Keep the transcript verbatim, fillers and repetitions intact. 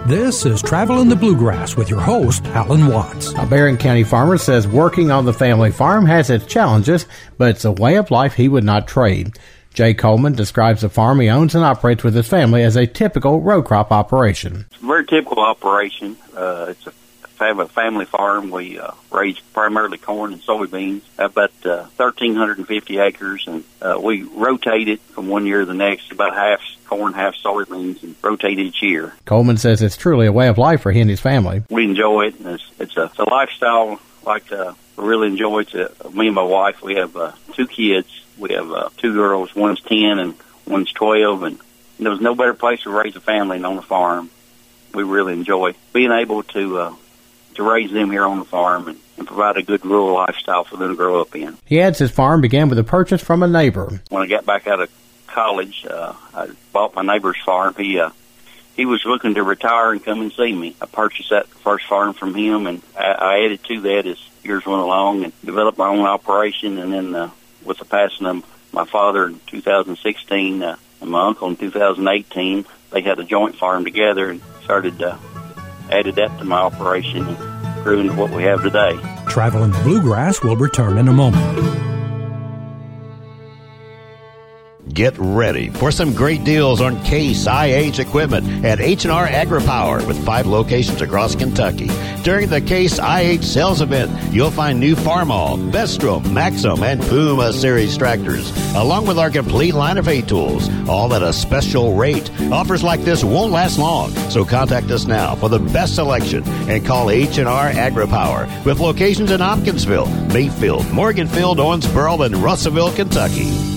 This is Travel in the Bluegrass with your host, Alan Watts. A Barron County farmer says working on the family farm has its challenges, but it's a way of life he would not trade. Jay Coleman describes the farm he owns and operates with his family as a typical row crop operation. It's a very typical operation. Uh, it's a a family farm. We uh, raise primarily corn and soybeans, about uh, one thousand three hundred fifty acres, and uh, we rotate it from one year to the next, about half corn, half soybeans, and rotate each year. Coleman says it's truly a way of life for he and his family. We enjoy it, and it's, it's, a, it's a lifestyle like uh, we really enjoy it. It's a, me and my wife, we have uh, two kids. We have uh, two girls, one's ten and one's twelve, and there's no better place to raise a family than on a farm. We really enjoy being able to uh, to raise them here on the farm and, and provide a good rural lifestyle for them to grow up in. He adds his farm began with a purchase from a neighbor. When I got back out of college, uh, I bought my neighbor's farm. He uh, he was looking to retire and come and see me. I purchased that first farm from him, and I, I added to that as years went along and developed my own operation. And then uh, with the passing of my father in two thousand sixteen uh, and my uncle in two thousand eighteen, they had a joint farm together and started uh, added that to my operation and grew into what we have today. Travel in the Bluegrass will return in a moment. Get ready for some great deals on Case I H equipment at H and R AgriPower with five locations across Kentucky. During the Case I H sales event, you'll find new Farmall, Vestrom, Maxim, and Puma series tractors, along with our complete line of hay tools, all at a special rate. Offers like this won't last long, so contact us now for the best selection and call H and R AgriPower with locations in Hopkinsville, Mayfield, Morganfield, Owensboro, and Russellville, Kentucky.